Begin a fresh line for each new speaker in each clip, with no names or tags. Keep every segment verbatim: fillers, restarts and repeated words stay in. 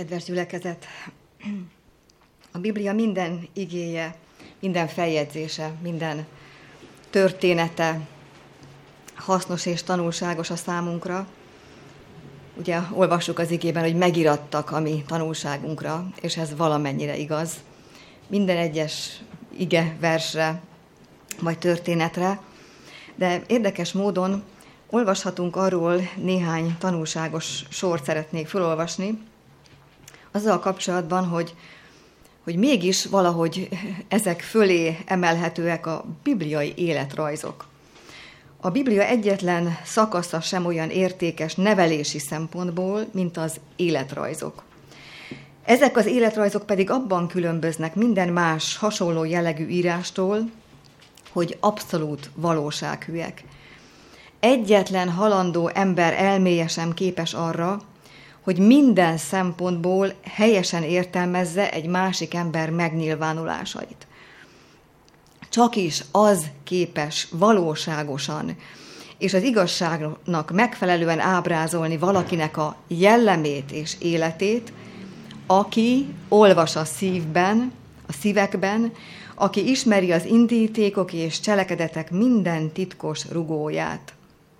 Kedves gyülekezet! A Biblia minden igéje, minden feljegyzése, minden története hasznos és tanulságos a számunkra. Ugye olvassuk az igében, hogy megirattak a mi tanulságunkra, és ez valamennyire igaz. Minden egyes ige versre vagy történetre, de érdekes módon olvashatunk arról néhány tanulságos sort szeretnék felolvasni, azzal kapcsolatban, hogy, hogy mégis valahogy ezek fölé emelhetőek a bibliai életrajzok. A Biblia egyetlen szakasza sem olyan értékes nevelési szempontból, mint az életrajzok. Ezek az életrajzok pedig abban különböznek minden más hasonló jellegű írástól, hogy abszolút valósághűek. Egyetlen halandó ember elméje sem képes arra, hogy minden szempontból helyesen értelmezze egy másik ember megnyilvánulásait. Csak is az képes valóságosan és az igazságnak megfelelően ábrázolni valakinek a jellemét és életét, aki olvas a szívben, a szívekben, aki ismeri az indítékok és cselekedetek minden titkos rugóját.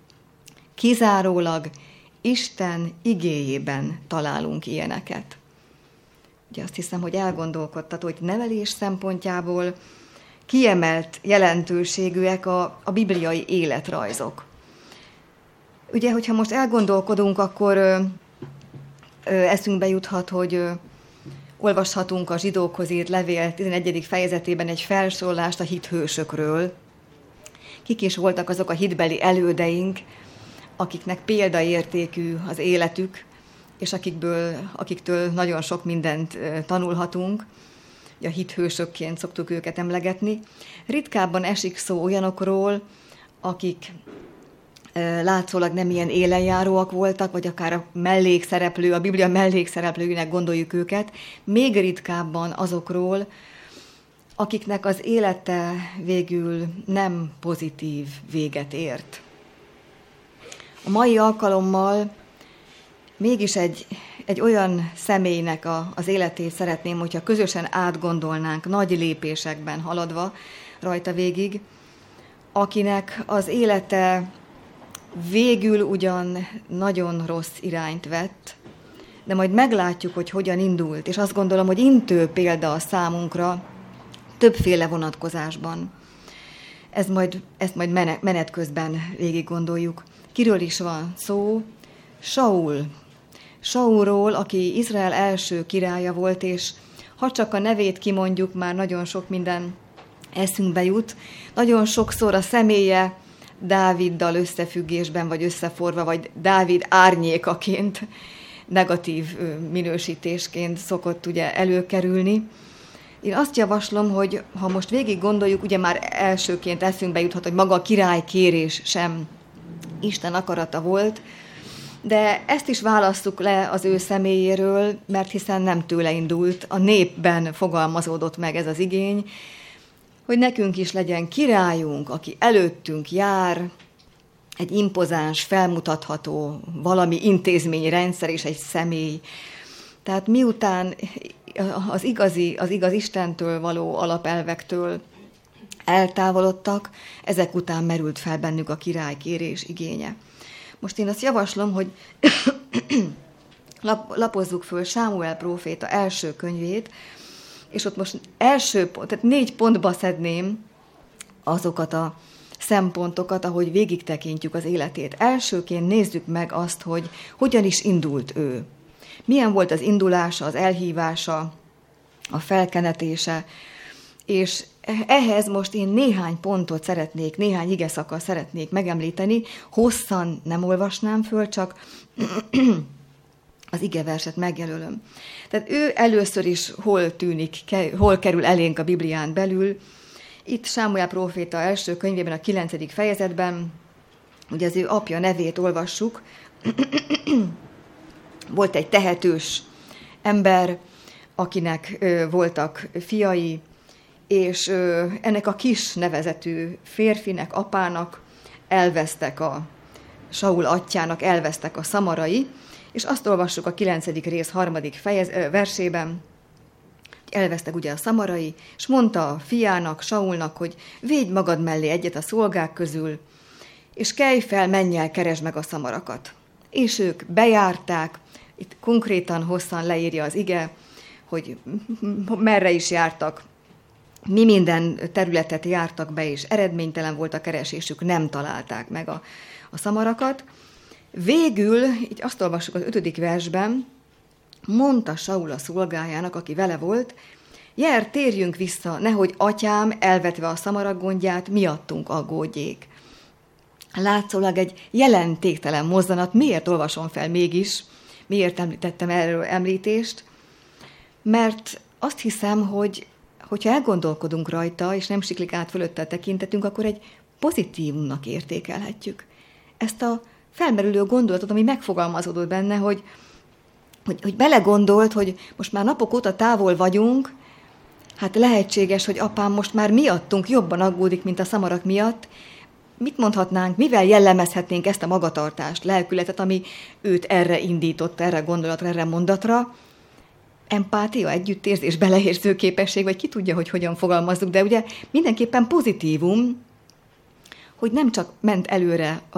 Kizárólag Isten igéjében találunk ilyeneket. Ugye azt hiszem, hogy elgondolkodtató, hogy nevelés szempontjából kiemelt jelentőségűek a, a bibliai életrajzok. Ugye, hogyha most elgondolkodunk, akkor ö, ö, eszünkbe juthat, hogy ö, olvashatunk a zsidókhoz írt levél tizenegyedik fejezetében egy felsorolást a hithősökről. Kik is voltak azok a hitbeli elődeink, akiknek példaértékű az életük, és akikből, akiktől nagyon sok mindent tanulhatunk. A hithősökként szoktuk őket emlegetni. Ritkábban esik szó olyanokról, akik látszólag nem ilyen élenjáróak voltak, vagy akár a mellékszereplő, a Biblia mellékszereplőinek gondoljuk őket, még ritkábban azokról, akiknek az élete végül nem pozitív véget ért. A mai alkalommal mégis egy, egy olyan személynek a, az életét szeretném, hogyha közösen átgondolnánk, nagy lépésekben haladva rajta végig, akinek az élete végül ugyan nagyon rossz irányt vett, de majd meglátjuk, hogy hogyan indult, és azt gondolom, hogy intő példa a számunkra többféle vonatkozásban. Ez majd, ezt majd menet közben végig gondoljuk. Kiről is van szó? Saul. Saulról, aki Izrael első királya volt, és ha csak a nevét kimondjuk, már nagyon sok minden eszünkbe jut. Nagyon sokszor a személye Dáviddal összefüggésben, vagy összeforva, vagy Dávid árnyékaként, negatív minősítésként szokott ugye előkerülni. Én azt javaslom, hogy ha most végig gondoljuk, ugye már elsőként eszünkbe juthat, hogy maga a királykérés sem Isten akarata volt, de ezt is válasszuk le az ő személyéről, mert hiszen nem tőle indult, a népben fogalmazódott meg ez az igény, hogy nekünk is legyen királyunk, aki előttünk jár, egy impozáns, felmutatható valami intézményrendszer és egy személy. Tehát miután az igazi, az igaz Istentől való alapelvektől eltávolodtak, ezek után merült fel bennük a királykérés igénye. Most én azt javaslom, hogy lap, lapozzuk föl Sámuel próféta első könyvét, és ott most első pont, tehát négy pontba szedném azokat a szempontokat, ahogy végig tekintjük az életét. Elsőként nézzük meg azt, hogy hogyan is indult ő. Milyen volt az indulása, az elhívása, a felkenetése, és ehhez most én néhány pontot szeretnék, néhány igeszakasz szeretnék megemlíteni, hosszan nem olvasnám föl, csak az igeverset megjelölöm. Tehát ő először is hol tűnik, hol kerül elénk a Biblián belül. Itt Sámuel próféta első könyvében, a kilencedik fejezetben, ugye az ő apja nevét olvassuk, volt egy tehetős ember, akinek ö, voltak fiai, és ö, ennek a kis nevezetű férfinek, apának elvesztek a Saul atyjának elvesztek a szamarai, És azt olvassuk a kilencedik rész harmadik fejez, versében, hogy elvesztek ugye a szamarai, és mondta a fiának, Saulnak, hogy védj magad mellé egyet a szolgák közül, és kelj fel, menj el, keresd meg a szamarakat. És ők bejárták, itt konkrétan hosszan leírja az ige, hogy merre is jártak, mi minden területet jártak be, és eredménytelen volt a keresésük, nem találták meg a, a szamarakat. Végül, így azt olvassuk az ötödik versben, mondta Saul a szolgájának, aki vele volt, jár, térjünk vissza, nehogy atyám elvetve a szamarak gondját, miattunk aggódjék. Látszólag egy jelentéktelen mozzanat, miért olvasom fel mégis, miért említettem erről említést, mert azt hiszem, hogy hogyha elgondolkodunk rajta, és nem siklik át fölötte a tekintetünk, akkor egy pozitívumnak értékelhetjük. Ezt a felmerülő gondolatot, ami megfogalmazódott benne, hogy, hogy, hogy belegondolt, hogy most már napok óta távol vagyunk, hát lehetséges, hogy apám most már miattunk jobban aggódik, mint a szamarak miatt. Mit mondhatnánk, mivel jellemezhetnénk ezt a magatartást, lelkületet, ami őt erre indította, erre gondolatra, erre mondatra? Empátia, együttérzés, beleérző képesség, vagy ki tudja, hogy hogyan fogalmazzuk, de ugye mindenképpen pozitívum, hogy nem csak ment előre a,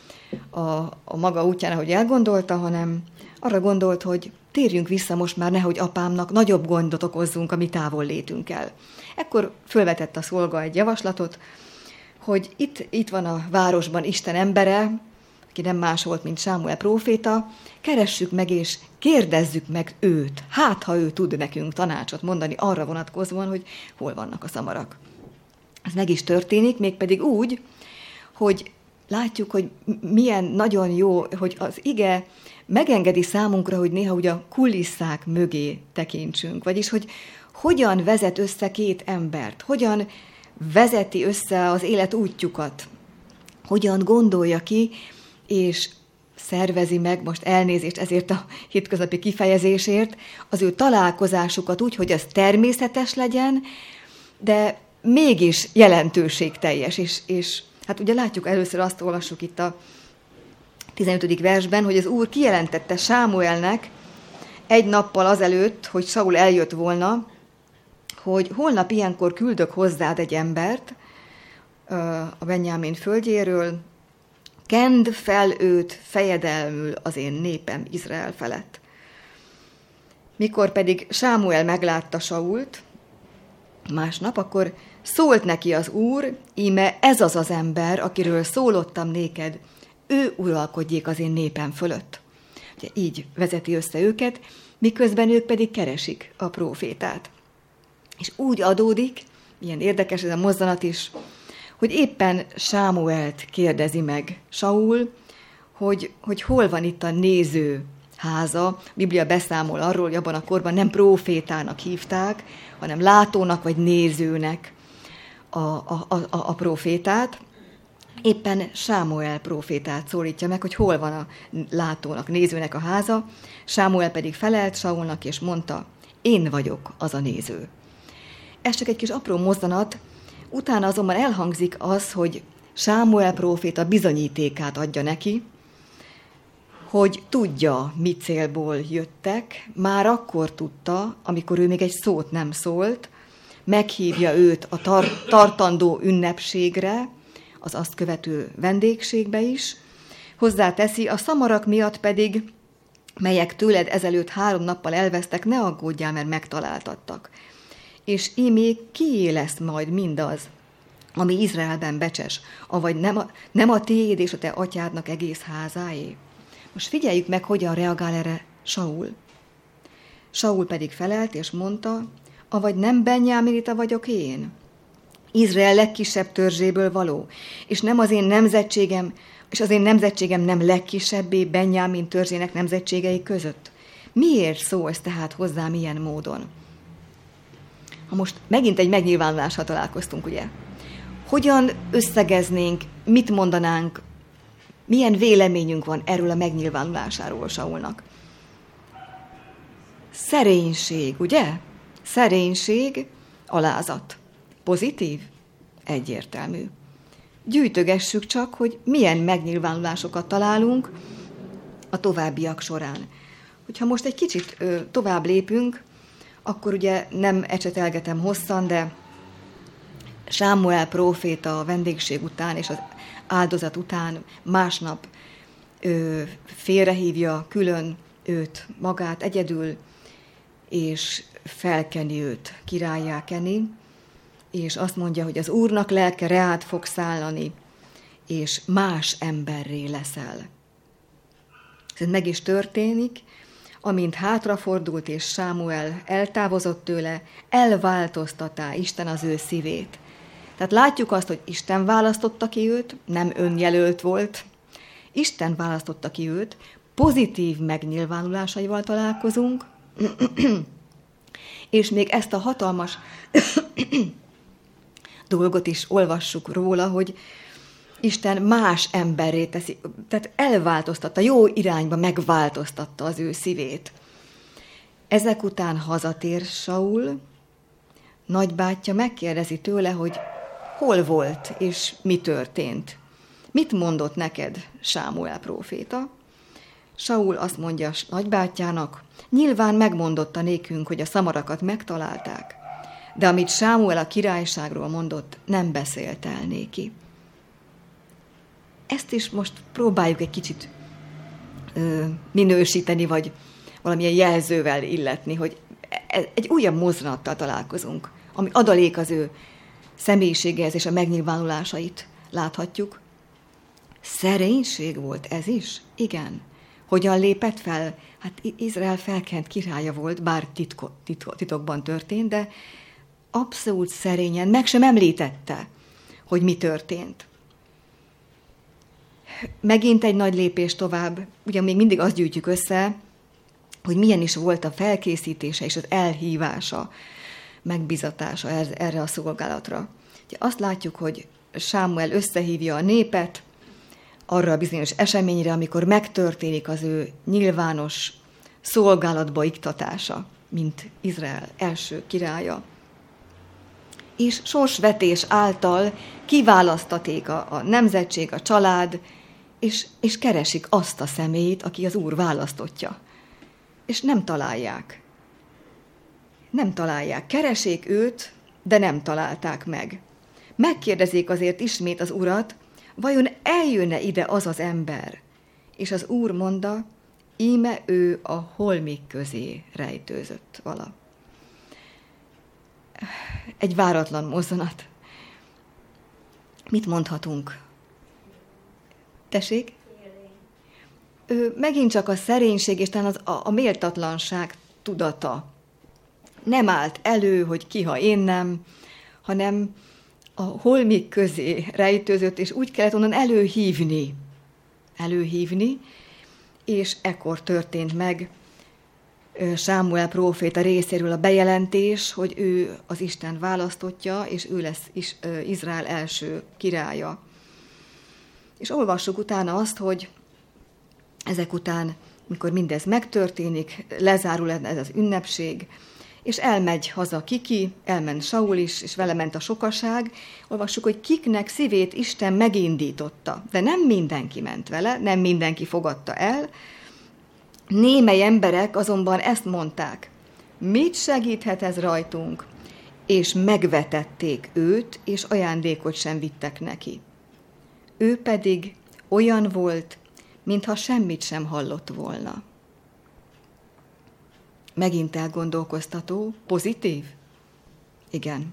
a, a maga útján, ahogy elgondolta, hanem arra gondolt, hogy térjünk vissza most már, nehogy apámnak nagyobb gondot okozzunk a mi távol létünkkel. Ekkor fölvetett a szolga egy javaslatot, hogy itt, itt van a városban Isten embere, aki nem más volt, mint Sámuel próféta, keressük meg és kérdezzük meg őt, hát ha ő tud nekünk tanácsot mondani arra vonatkozóan, hogy hol vannak a szamarak. Ez meg is történik, mégpedig úgy, hogy látjuk, hogy milyen nagyon jó, hogy az ige megengedi számunkra, hogy néha ugye a kulisszák mögé tekintsünk, vagyis, hogy hogyan vezet össze két embert, hogyan vezeti össze az élet útjukat, hogyan gondolja ki, és szervezi meg, most elnézést ezért a hétköznapi kifejezésért, az ő találkozásukat úgy, hogy az természetes legyen, de mégis jelentőségteljes. És, és hát ugye látjuk, először azt olvassuk itt a tizenötödik versben, hogy az Úr kijelentette Sámuelnek egy nappal azelőtt, hogy Saul eljött volna, hogy holnap ilyenkor küldök hozzád egy embert a Benjámin földjéről, kend fel őt fejedelmül az én népem Izrael felett. Mikor pedig Sámuel meglátta Sault másnap, akkor szólt neki az Úr, íme ez az az ember, akiről szólottam néked, ő uralkodjék az én népem fölött. Ugye így vezeti össze őket, miközben ők pedig keresik a prófétát. És úgy adódik, ilyen érdekes ez a mozzanat is, hogy éppen Sámuelt kérdezi meg Saul, hogy, hogy hol van itt a néző háza. A Biblia beszámol arról, hogy abban a korban nem prófétának hívták, hanem látónak vagy nézőnek a, a, a, a prófétát. Éppen Sámuel prófétát szólítja meg, hogy hol van a látónak, nézőnek a háza. Sámuel pedig felelt Saulnak, és mondta, én vagyok az a néző. Ez csak egy kis apró mozzanat, utána azonban elhangzik az, hogy Sámuel próféta bizonyítékát adja neki, hogy tudja, mi célból jöttek, már akkor tudta, amikor ő még egy szót nem szólt, meghívja őt a tar- tartandó ünnepségre, az azt követő vendégségbe is, hozzáteszi, a szamarak miatt pedig, melyek tőled ezelőtt három nappal elvesztek, ne aggódjál, mert megtaláltattak. És ímé kié lesz majd mindaz, ami Izraelben becses, avagy nem a, nem a tiéd és a te atyádnak egész házáé. Most figyeljük meg, hogyan reagál erre Saul. Saul pedig felelt, és mondta, avagy nem Benjáminita vagyok én, Izrael legkisebb törzséből való, és nem az én nemzetségem, és az én nemzetségem nem legkisebbé Benjámin törzsének nemzetségei között. Miért szólsz tehát hozzám ilyen módon? Ha most megint egy megnyilvánulással találkoztunk, ugye? Hogyan összegeznénk, mit mondanánk, milyen véleményünk van erről a megnyilvánulásáról Saulnak? Szerénység, ugye? Szerénység, alázat. Pozitív? Egyértelmű. Gyűjtögessük csak, hogy milyen megnyilvánulásokat találunk, a továbbiak során. Hogyha most egy kicsit ö, tovább lépünk, akkor ugye nem ecsetelgetem hosszan, de Sámuel próféta a vendégség után és az áldozat után másnap ö, félrehívja külön őt, magát egyedül, és felkeni őt, királlyá keni, és azt mondja, hogy az Úrnak lelke reád fog szállani, és más emberré leszel. Ez meg is történik, amint hátrafordult, és Sámuel eltávozott tőle, elváltoztatá Isten az ő szívét. Tehát látjuk azt, hogy Isten választotta ki őt, nem önjelölt volt. Isten választotta ki őt, pozitív megnyilvánulásaival találkozunk, és még ezt a hatalmas dolgot is olvassuk róla, hogy Isten más emberré teszi, tehát elváltoztatta, jó irányba megváltoztatta az ő szívét. Ezek után hazatér Saul, nagybátyja megkérdezi tőle, hogy hol volt és mi történt. Mit mondott neked Sámuel próféta? Saul azt mondja nagybátyjának, nyilván megmondotta nékünk, hogy a szamarakat megtalálták, de amit Sámuel a királyságról mondott, nem beszélt el néki. Ezt is most próbáljuk egy kicsit ö, minősíteni, vagy valamilyen jelzővel illetni, hogy egy újabb mozzanattal találkozunk, ami adalék az ő személyiségéhez és a megnyilvánulásait láthatjuk. Szerénység volt ez is? Igen. Hogyan lépett fel? Hát Izrael felkent királya volt, bár titko, titko, titokban történt, de abszolút szerényen meg sem említette, hogy mi történt. Megint egy nagy lépés tovább, ugye még mindig azt gyűjtjük össze, hogy milyen is volt a felkészítése és az elhívása, megbizatása erre a szolgálatra. Ugye azt látjuk, hogy Sámuel összehívja a népet arra a bizonyos eseményre, amikor megtörténik az ő nyilvános szolgálatba iktatása, mint Izrael első királya. És sorsvetés által kiválasztaték a, a nemzetség, a család, és, és keresik azt a személyt, aki az Úr választotja. És nem találják. Nem találják. Keresik őt, de nem találták meg. Megkérdezik azért ismét az Urat, vajon eljönne ide az az ember? És az Úr mondta, íme ő a holmik közé rejtőzött vala. Egy váratlan mozzanat. Mit mondhatunk? Tessék? Ő megint csak a szerénység és talán az, a, a méltatlanság tudata. Nem állt elő, hogy ki, ha én nem, hanem a holmik közé rejtőzött, és úgy kellett onnan előhívni. Előhívni, és ekkor történt meg Sámuel próféta részéről a bejelentés, hogy ő az Isten választotja, és ő lesz is, Izrael első királya. És olvassuk utána azt, hogy ezek után, mikor mindez megtörténik, lezárul ez az ünnepség, és elmegy haza Kiki, elment Saul is, és vele ment a sokaság. Olvassuk, hogy kiknek szívét Isten megindította, de nem mindenki ment vele, nem mindenki fogadta el. Némely emberek azonban ezt mondták, mit segíthet ez rajtunk? És megvetették őt, és ajándékot sem vittek neki. Ő pedig olyan volt, mintha semmit sem hallott volna. Megint elgondolkoztató, pozitív? Igen.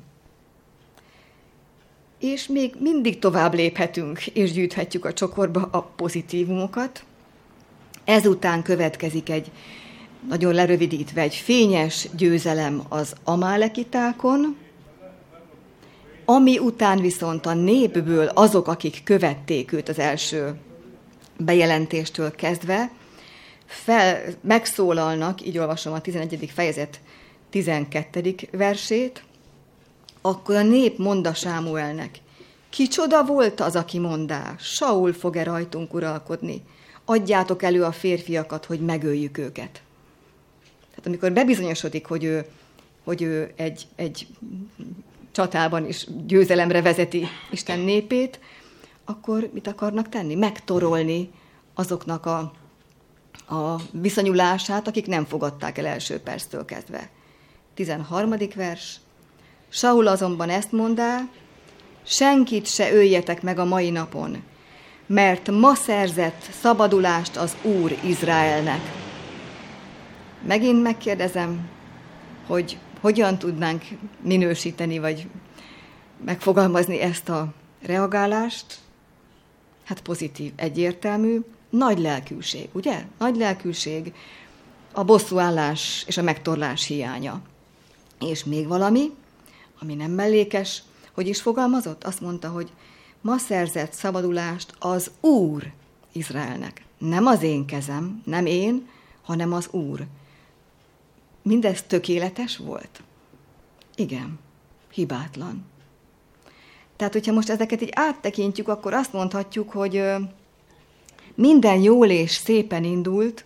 És még mindig tovább léphetünk, és gyűjthetjük a csokorba a pozitívumokat. Ezután következik egy, nagyon lerövidítve, egy fényes győzelem az amálekitákon, ami után viszont a népből azok, akik követték őt az első bejelentéstől kezdve, fel, megszólalnak, így olvasom a tizenegyedik fejezet tizenkettedik versét, akkor a nép mondta Sámuelnek, kicsoda volt az, aki mondá, Saul fog-e rajtunk uralkodni, adjátok elő a férfiakat, hogy megöljük őket. Tehát amikor bebizonyosodik, hogy ő, hogy ő egy, egy csatában is győzelemre vezeti Isten népét, akkor mit akarnak tenni? Megtorolni azoknak a a viszonyulását, akik nem fogadták el első perctől kezdve. tizenharmadik vers. Saul azonban ezt mondá, senkit se öljetek meg a mai napon, mert ma szerzett szabadulást az Úr Izraelnek. Megint megkérdezem, hogy hogyan tudnánk minősíteni, vagy megfogalmazni ezt a reagálást. Hát pozitív, egyértelmű, nagy lelkűség, ugye? Nagy lelkűség, a bosszúállás és a megtorlás hiánya. És még valami, ami nem mellékes, hogy is fogalmazott? Azt mondta, hogy ma szerzett szabadulást az Úr Izraelnek. Nem az én kezem, nem én, hanem az Úr. Mindez tökéletes volt? Igen, hibátlan. Tehát, hogyha most ezeket így áttekintjük, akkor azt mondhatjuk, hogy minden jól és szépen indult,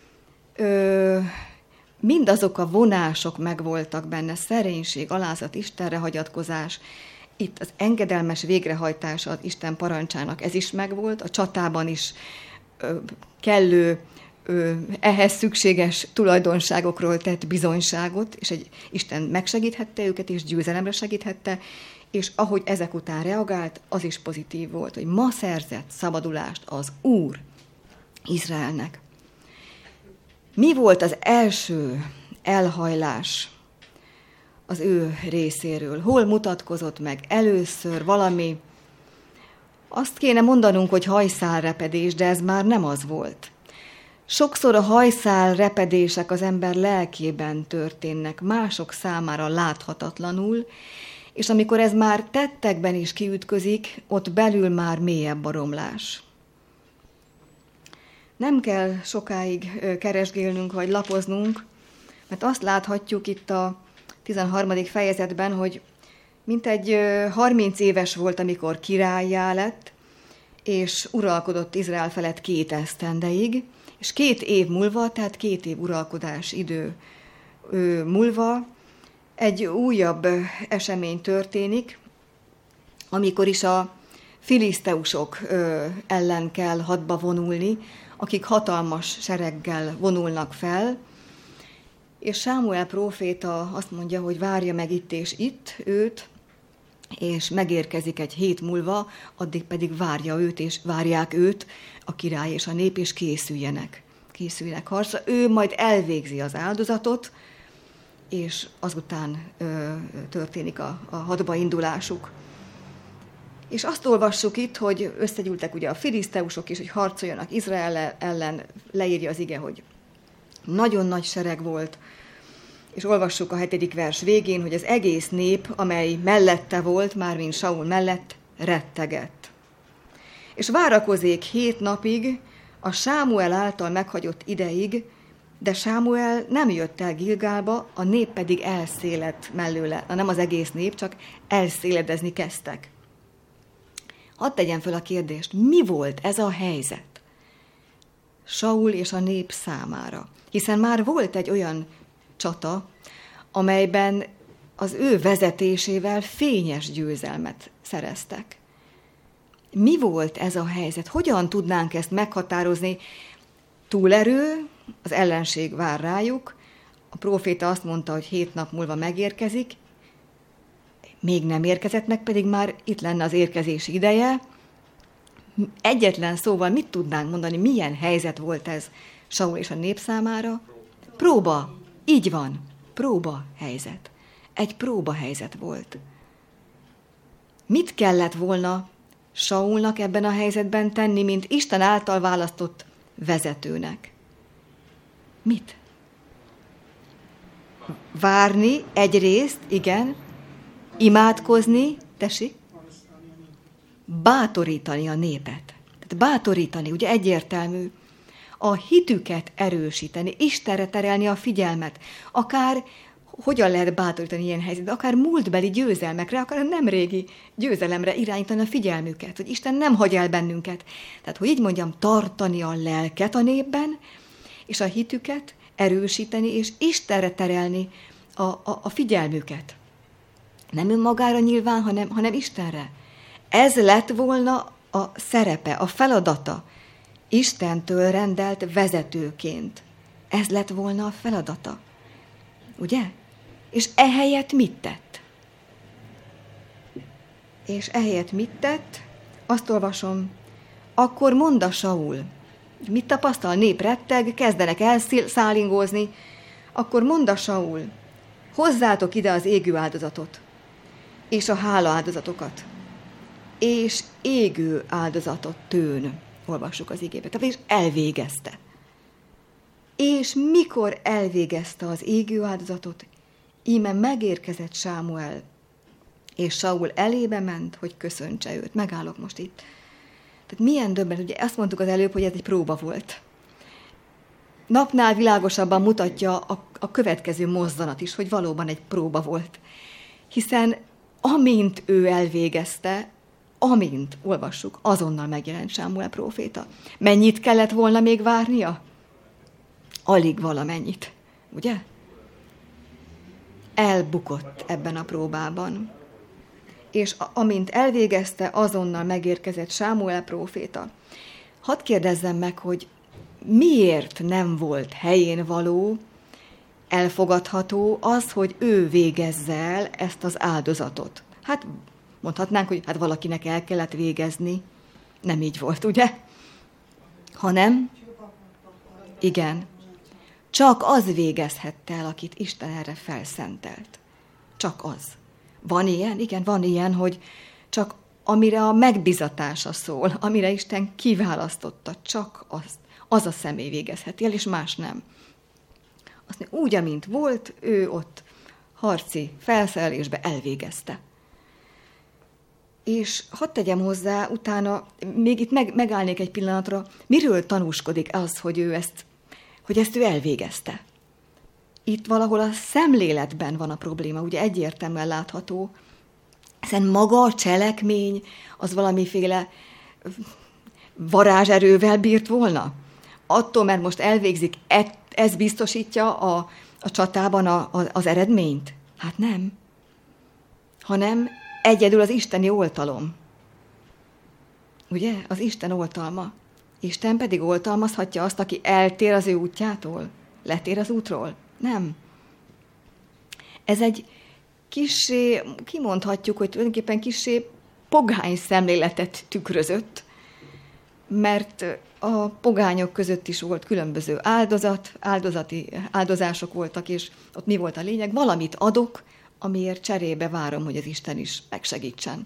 mindazok a vonások megvoltak benne, szerénység, alázat, Istenre hagyatkozás, itt az engedelmes végrehajtása az Isten parancsának, ez is megvolt, a csatában is kellő, ehhez szükséges tulajdonságokról tett bizonyságot, és egy Isten megsegíthette őket, és győzelemre segíthette, és ahogy ezek után reagált, az is pozitív volt, hogy ma szerzett szabadulást az Úr Izraelnek. Mi volt az első elhajlás az ő részéről? Hol mutatkozott meg először valami? Azt kéne mondanunk, hogy hajszálrepedés, de ez már nem az volt. Sokszor a hajszálrepedések az ember lelkében történnek, mások számára láthatatlanul, és amikor ez már tettekben is kiütközik, ott belül már mélyebb a romlás. Nem kell sokáig keresgélnünk vagy lapoznunk, mert azt láthatjuk itt a tizenharmadik fejezetben, hogy mintegy harminc éves volt, amikor királlyá lett, és uralkodott Izrael felett két esztendeig, és két év múlva, tehát két év uralkodás idő múlva egy újabb esemény történik, amikor is a filiszteusok ellen kell hadba vonulni, akik hatalmas sereggel vonulnak fel, és Sámuel próféta azt mondja, hogy várja meg itt és itt őt, és megérkezik egy hét múlva, addig pedig várja őt, és várják őt a király és a nép, és készüljenek. Készüljenek harcra. Ő majd elvégzi az áldozatot, és azután ö, történik a, a hadba indulásuk. És azt olvassuk itt, hogy összegyűltek ugye a filiszteusok is, hogy harcoljanak Izrael ellen, leírja az ige, hogy nagyon nagy sereg volt, és olvassuk a hetedik vers végén, hogy az egész nép, amely mellette volt, mármint Saul mellett, rettegett. És várakozék hét napig a Sámuel által meghagyott ideig, de Sámuel nem jött el Gilgálba, a nép pedig elszéledt mellőle. Na, nem az egész nép, csak elszéledezni kezdtek. Hadd tegyem föl a kérdést, mi volt ez a helyzet Saul és a nép számára? Hiszen már volt egy olyan csata, amelyben az ő vezetésével fényes győzelmet szereztek. Mi volt ez a helyzet? Hogyan tudnánk ezt meghatározni? Túlerő, az ellenség vár rájuk, a próféta azt mondta, hogy hét nap múlva megérkezik, még nem érkezett meg, pedig már itt lenne az érkezés ideje. Egyetlen szóval mit tudnánk mondani, milyen helyzet volt ez Saul és a nép számára? Próba, így van, próba helyzet. Egy próba helyzet volt. Mit kellett volna Saulnak ebben a helyzetben tenni, mint Isten által választott vezetőnek? Mit? Várni egyrészt, igen, imádkozni, tessék, bátorítani a népet. Tehát bátorítani, ugye egyértelmű, a hitüket erősíteni, Istenre terelni a figyelmet, akár hogyan lehet bátorítani ilyen helyzetben, akár múltbeli győzelmekre, akár nemrégi győzelemre irányítani a figyelmüket, hogy Isten nem hagy el bennünket. Tehát, hogy így mondjam, tartani a lelket a népben, és a hitüket erősíteni, és Istenre terelni a, a, a figyelmüket. Nem önmagára nyilván, hanem, hanem Istenre. Ez lett volna a szerepe, a feladata Istentől rendelt vezetőként. Ez lett volna a feladata. Ugye? És ehelyett mit tett? És ehelyett mit tett? Azt olvasom, akkor mondta Saul. Mit tapasztal? Nép retteg, kezdenek elszálingózni. Akkor mondta Saul, hozzátok ide az égő áldozatot, és a hála áldozatokat, és égő áldozatot tőn. Olvassuk az igébe. Tehát és elvégezte. És mikor elvégezte az égő áldozatot, íme megérkezett Sámuel, és Saul elébe ment, hogy köszöntse őt. Megállok most itt. Tehát milyen döbbenet, ugye azt mondtuk az előbb, hogy ez egy próba volt. Napnál világosabban mutatja a, a következő mozzanat is, hogy valóban egy próba volt. Hiszen amint ő elvégezte, amint, olvassuk, azonnal megjelent Sámuel próféta. Mennyit kellett volna még várnia? Alig valamennyit, ugye? Elbukott ebben a próbában. És amint elvégezte, azonnal megérkezett Sámuel próféta. Hadd kérdezzem meg, hogy miért nem volt helyén való, elfogadható az, hogy ő végezze el ezt az áldozatot. Hát mondhatnánk, hogy hát valakinek el kellett végezni. Nem így volt, ugye? Hanem, igen, csak az végezhette el, akit Isten erre felszentelt. Csak az. Van ilyen? Igen, van ilyen, hogy csak amire a megbizatása szól, amire Isten kiválasztotta, csak azt, az a személy végezheti el, és más nem. Azt mondja, úgy, amint volt, ő ott harci felszerelésbe elvégezte. És hadd tegyem hozzá, utána még itt meg, megállnék egy pillanatra, miről tanúskodik az, hogy ő ezt, hogy ezt ő elvégezte. Itt valahol a szemléletben van a probléma, ugye egyértelműen látható, hiszen maga a cselekmény az valamiféle varázserővel bírt volna. Attól, mert most elvégzik, ez biztosítja a, a csatában a, a, az eredményt? Hát nem. Hanem egyedül az isteni oltalom. Ugye? Az Isten oltalma. Isten pedig oltalmazhatja azt, aki eltér az ő útjától. Letér az útról. Nem. Ez egy kissé, kimondhatjuk, hogy tulajdonképpen kissé pogány szemléletet tükrözött, mert a pogányok között is volt különböző áldozat, áldozati áldozások voltak, és ott mi volt a lényeg? Valamit adok, amiért cserébe várom, hogy az Isten is megsegítsen.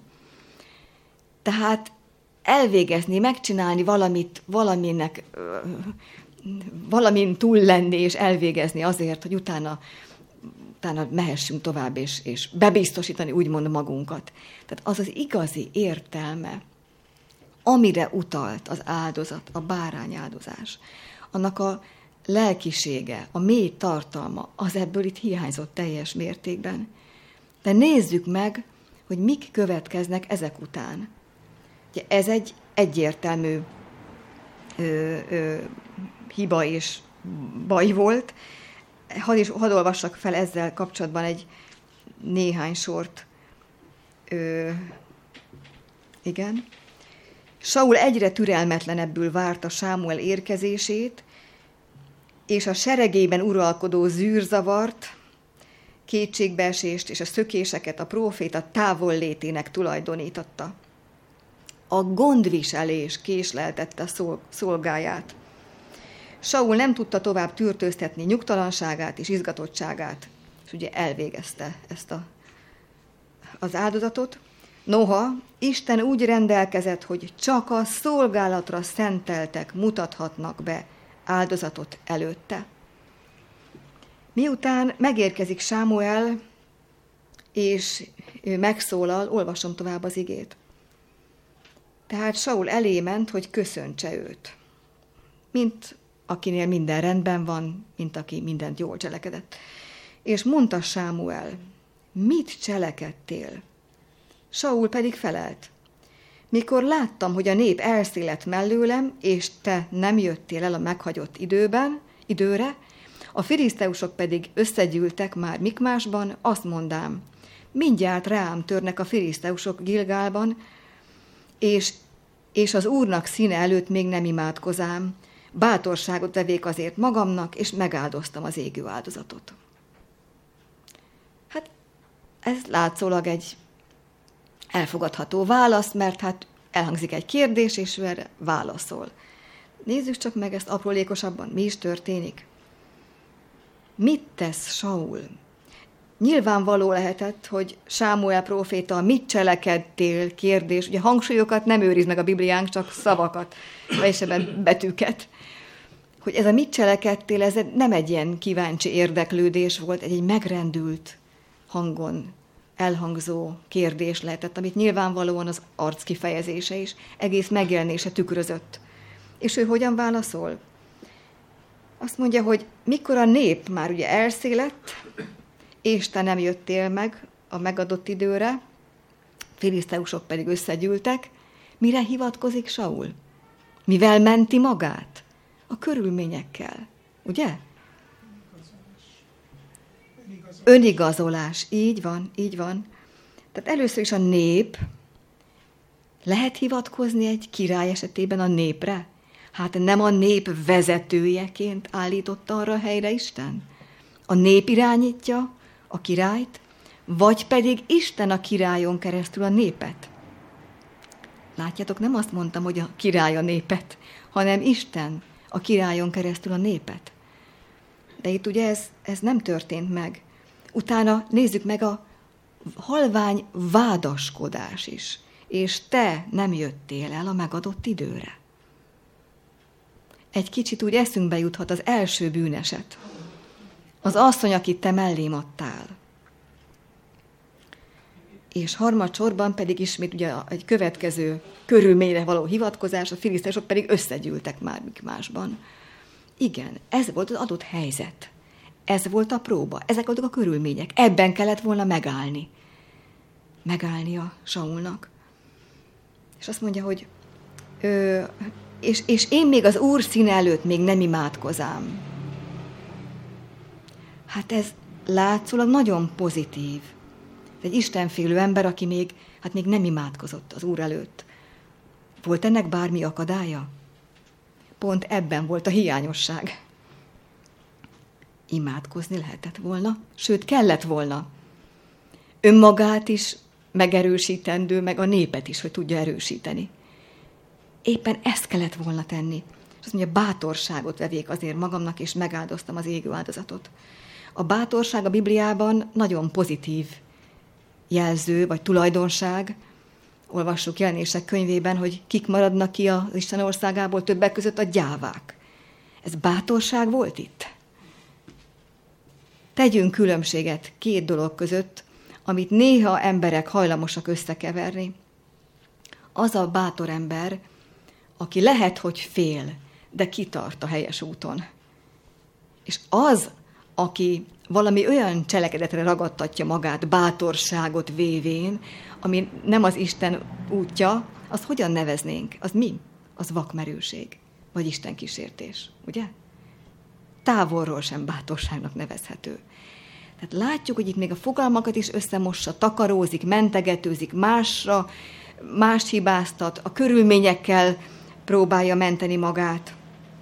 Tehát elvégezni, megcsinálni valamit, valaminek, valamin túl lenni és elvégezni azért, hogy utána, utána mehessünk tovább, és, és bebiztosítani úgymond magunkat. Tehát az az igazi értelme, amire utalt az áldozat, a bárányáldozás, annak a lelkisége, a mély tartalma, az ebből itt hiányzott teljes mértékben. De nézzük meg, hogy mik következnek ezek után. Ugye ez egy egyértelmű ö, ö, hiba és baj volt. Hadd, is, hadd olvassak fel ezzel kapcsolatban egy néhány sort. Ö, igen. Saul egyre türelmetlenebbül várta Sámuel érkezését, és a seregében uralkodó zűrzavart, kétségbeesést és a szökéseket a próféta távollétének tulajdonította. A gondviselés késleltette szolgáját. Saul nem tudta tovább tűrtőztetni nyugtalanságát és izgatottságát, és ugye elvégezte ezt a, az áldozatot. Noha Isten úgy rendelkezett, hogy csak a szolgálatra szenteltek mutathatnak be áldozatot előtte. Miután megérkezik Sámuel, és ő megszólal, olvasom tovább az igét. Tehát Saul elé ment, hogy köszöntse őt. Mint akinél minden rendben van, mint aki mindent jól cselekedett. És mondta Sámuel, mit cselekedtél? Saul pedig felelt. Mikor láttam, hogy a nép elszélet mellőlem, és te nem jöttél el a meghagyott időben, időre, a filiszteusok pedig összegyűltek már Mikmásban, azt mondám, mindjárt rám törnek a filiszteusok Gilgálban, és és az Úrnak színe előtt még nem imádkozám, bátorságot vevék azért magamnak, és megáldoztam az égő áldozatot. Hát ez látszólag egy elfogadható válasz, mert hát elhangzik egy kérdés, és ő erre válaszol. Nézzük csak meg ezt aprólékosabban, mi is történik. Mit tesz Saul? Nyilvánvaló lehetett, hogy Sámuel próféta, mit cselekedtél kérdés, ugye hangsúlyokat nem őriz meg a Bibliánk, csak szavakat, vagyis ebben betűket. Hogy ez a mit cselekedtél, ez nem egy ilyen kíváncsi érdeklődés volt, egy, egy megrendült hangon elhangzó kérdés lehetett, amit nyilvánvalóan az arc kifejezése is, egész megjelenése tükrözött. És ő hogyan válaszol? Azt mondja, hogy mikor a nép már ugye elszélett, és te nem jöttél meg a megadott időre, filiszteusok pedig összegyűltek, mire hivatkozik Saul? Mivel menti magát? A körülményekkel, ugye? Önigazolás, így van, így van. Tehát először is a nép, lehet hivatkozni egy király esetében a népre? Hát nem a nép vezetőjeként állította arra a helyre Isten? A nép irányítja a királyt, vagy pedig Isten a királyon keresztül a népet? Látjátok, nem azt mondtam, hogy a király a népet, hanem Isten a királyon keresztül a népet. De itt ugye ez, ez nem történt meg. Utána nézzük meg a halvány vádaskodás is. És te nem jöttél el a megadott időre. Egy kicsit úgy eszünkbe juthat az első bűneset. Az asszony, akit te mellém adtál. És harmadsorban pedig ismét ugye egy következő körülményre való hivatkozás, a filiszteusok pedig összegyűltek már másban. Igen, ez volt az adott helyzet. Ez volt a próba, ezek voltak a körülmények. Ebben kellett volna megállni. Megállni a Saulnak. És azt mondja, hogy ö, és, és én még az Úr színe előtt még nem imádkozám. Hát ez látszólag nagyon pozitív. Egy istenfélő ember, aki még, hát még nem imádkozott az Úr előtt. Volt ennek bármi akadálya? Pont ebben volt a hiányosság. Imádkozni lehetett volna, sőt kellett volna. Önmagát is megerősítendő, meg a népet is, hogy tudja erősíteni. Éppen ezt kellett volna tenni. És azt mondja, bátorságot vevék azért magamnak, és megáldoztam az égő áldozatot. A bátorság a Bibliában nagyon pozitív jelző, vagy tulajdonság. Olvassuk Jelenések könyvében, hogy kik maradnak ki az Isten országából, többek között a gyávák. Ez bátorság volt itt? Tegyünk különbséget két dolog között, amit néha emberek hajlamosak összekeverni. Az a bátor ember, aki lehet, hogy fél, de kitart a helyes úton. És az, aki valami olyan cselekedetre ragadtatja magát, bátorságot vévén, ami nem az Isten útja, azt hogyan neveznénk? Az mi? Az vakmerőség, vagy Isten kísértés, ugye? Távolról sem bátorságnak nevezhető. Tehát látjuk, hogy itt még a fogalmakat is összemossa, takarózik, mentegetőzik, másra, mást hibáztat, a körülményekkel próbálja menteni magát.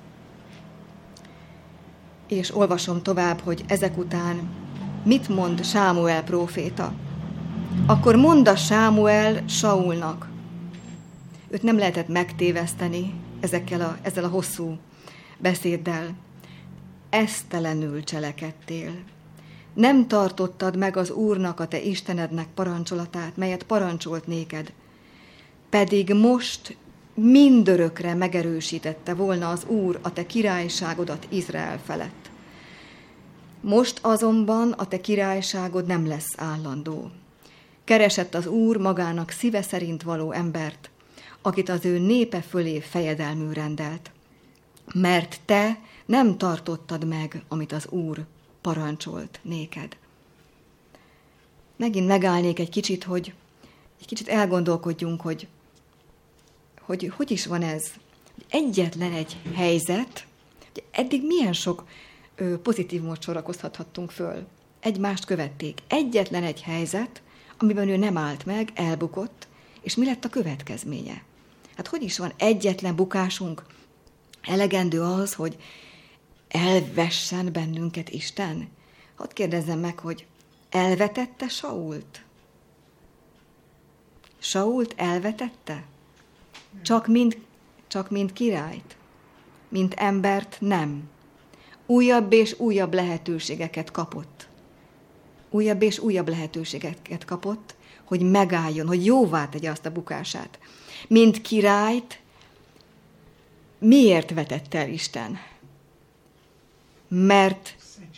És olvasom tovább, hogy ezek után mit mond Sámuel próféta. Akkor mondd Sámuel Saulnak. Őt nem lehetett megtéveszteni ezekkel a, ezzel a hosszú beszéddel. Esztelenül cselekedtél. Nem tartottad meg az Úrnak, a te Istenednek parancsolatát, melyet parancsolt néked. Pedig most mindörökre megerősítette volna az Úr a te királyságodat Izrael felett. Most azonban a te királyságod nem lesz állandó. Keresett az Úr magának szíve szerint való embert, akit az ő népe fölé fejedelmül rendelt. Mert te nem tartottad meg, amit az Úr parancsolt néked. Megint megállnék egy kicsit, hogy egy kicsit elgondolkodjunk, hogy hogy, hogy is van ez. Egyetlen egy helyzet, eddig milyen sok ö, pozitívumot sorakoztathattunk föl. Egymást követték. Egyetlen egy helyzet, amiben ő nem állt meg, elbukott, és mi lett a következménye? Hát hogy is van egyetlen bukásunk elegendő az, hogy elvessen bennünket Isten? Hadd kérdezzem meg, hogy elvetette Sault? Sault elvetette? Csak mint, csak mint királyt? Mint embert nem. Újabb és újabb lehetőségeket kapott. Újabb és újabb lehetőségeket kapott, hogy megálljon, hogy jóvá tegye azt a bukását. Mint királyt miért vetette el Isten? Mert...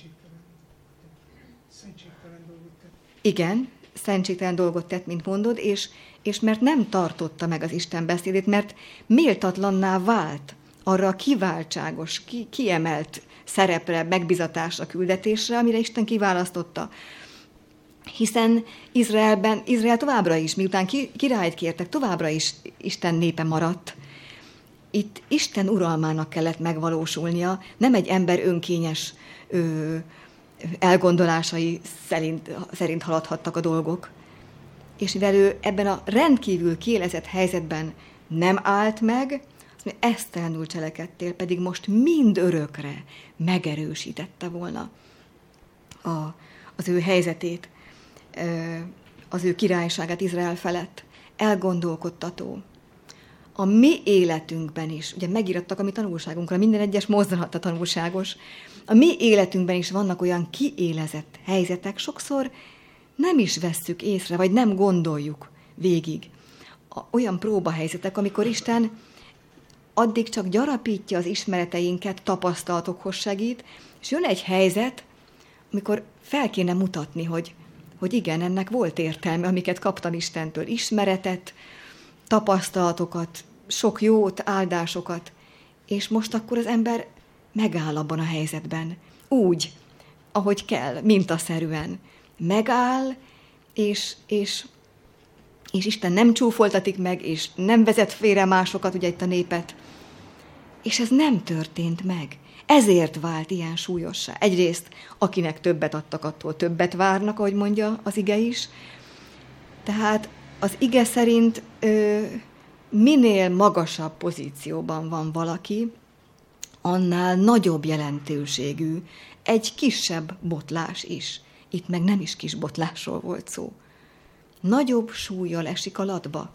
Igen, szentségtelen dolgot tett, mint mondod, és, és mert nem tartotta meg az Isten beszédét, mert méltatlanná vált arra a kiváltságos, ki, kiemelt szerepre, megbizatásra, küldetésre, amire Isten kiválasztotta. Hiszen Izraelben, Izrael továbbra is, miután királyt kértek, továbbra is Isten népe maradt. Itt Isten uralmának kellett megvalósulnia, nem egy ember önkényes ö, elgondolásai szerint, szerint haladhattak a dolgok. És mivel ő ebben a rendkívül kiélezett helyzetben nem állt meg, azt mondja, esztelenül cselekedtél, pedig most mind örökre megerősítette volna a, az ő helyzetét, az ő királyságát Izrael felett. Elgondolkodtató. A mi életünkben is, ugye megírattak a mi tanulságunkra, minden egyes mozzanata tanulságos, a mi életünkben is vannak olyan kiélezett helyzetek, sokszor nem is vesszük észre, vagy nem gondoljuk végig. Olyan próbahelyzetek, amikor Isten addig csak gyarapítja az ismereteinket, tapasztalatokhoz segít, és jön egy helyzet, amikor fel kéne mutatni, hogy, hogy igen, ennek volt értelme, amiket kaptam Istentől, ismeretet, tapasztalatokat, sok jót, áldásokat, és most akkor az ember megáll abban a helyzetben, úgy, ahogy kell, mintaszerűen. Megáll, és, és, és Isten nem csúfoltatik meg, és nem vezet félre másokat, ugye itt a népet. És ez nem történt meg. Ezért vált ilyen súlyossá. Egyrészt, akinek többet adtak, attól többet várnak, ahogy mondja az ige is. Tehát az ige szerint ö, minél magasabb pozícióban van valaki, annál nagyobb jelentőségű egy kisebb botlás is. Itt meg nem is kis botlásról volt szó. Nagyobb súllyal esik a latba.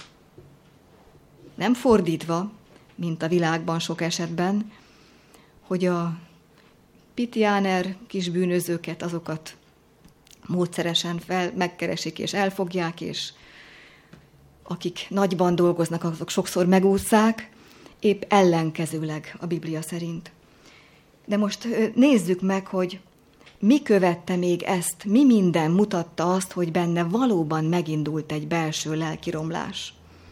Nem fordítva, mint a világban sok esetben, hogy a pitiáner kis bűnözőket, azokat módszeresen fel, megkeresik és elfogják, és akik nagyban dolgoznak, azok sokszor megússzák, épp ellenkezőleg a Biblia szerint. De most nézzük meg, hogy mi követte még ezt, mi minden mutatta azt, hogy benne valóban megindult egy belső lelkiromlás.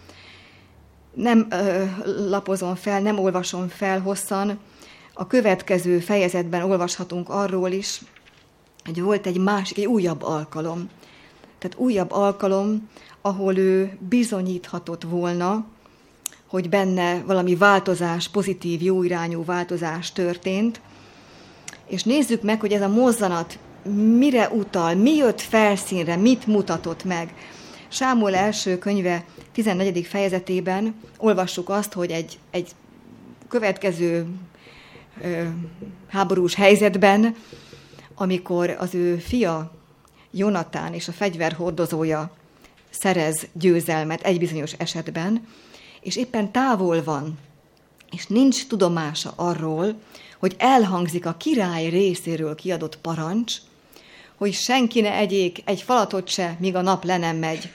Nem ö, lapozom fel, nem olvasom fel hosszan, a következő fejezetben olvashatunk arról is, hogy volt egy másik, egy újabb alkalom. Tehát újabb alkalom, ahol ő bizonyíthatott volna, hogy benne valami változás, pozitív, jóirányú változás történt. És nézzük meg, hogy ez a mozzanat mire utal, mi jött felszínre, mit mutatott meg. Sámuel első könyve tizennegyedik fejezetében olvassuk azt, hogy egy, egy következő ö, háborús helyzetben, amikor az ő fia Jonatán és a fegyverhordozója szerez győzelmet egy bizonyos esetben, és éppen távol van, és nincs tudomása arról, hogy elhangzik a király részéről kiadott parancs, hogy senki ne egyék egy falatot se, míg a nap le nem megy.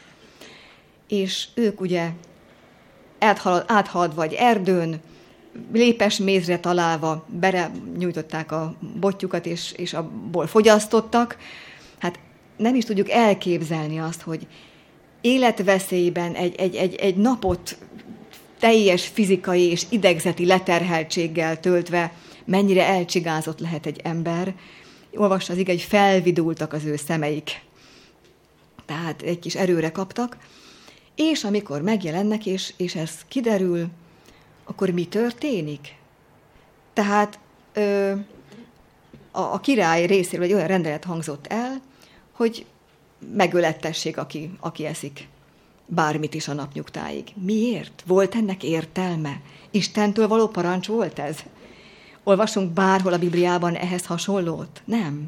És ők ugye áthaladva egy erdőn, lépes mézre találva, bele nyújtották a botjukat, és, és abból fogyasztottak. Hát nem is tudjuk elképzelni azt, hogy életveszélyben egy, egy, egy, egy napot teljes fizikai és idegzeti leterheltséggel töltve mennyire elcsigázott lehet egy ember. Olvassa az ige, hogy felvidultak az ő szemeik. Tehát egy kis erőre kaptak. És amikor megjelennek, és, és ez kiderül, akkor mi történik? Tehát ö, a, a király részéről egy olyan rendelet hangzott el, hogy megölettessék, aki, aki eszik bármit is a napnyugtáig. Miért? Volt ennek értelme? Istentől való parancs volt ez? Olvasunk bárhol a Bibliában ehhez hasonlót? Nem.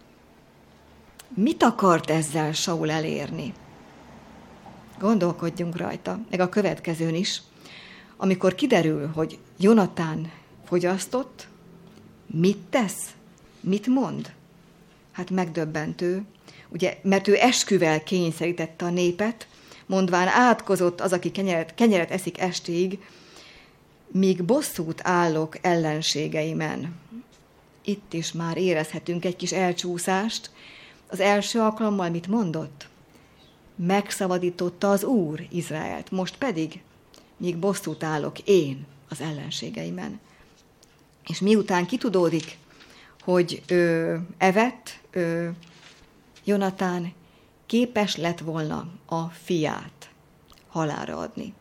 Mit akart ezzel Saul elérni? Gondolkodjunk rajta, meg a következőn is. Amikor kiderül, hogy Jonatán fogyasztott, mit tesz? Mit mond? Hát megdöbbentő, ugye, mert ő esküvel kényszerítette a népet, mondván átkozott az, aki kenyeret, kenyeret eszik estéig, míg bosszút állok ellenségeimen. Itt is már érezhetünk egy kis elcsúszást. Az első alkalommal mit mondott? Megszabadította az Úr Izraelt, most pedig, míg bosszút állok én az ellenségeimen. És miután kitudódik, hogy ö, evett, ö, Jonatán képes lett volna a fiát halálra adni.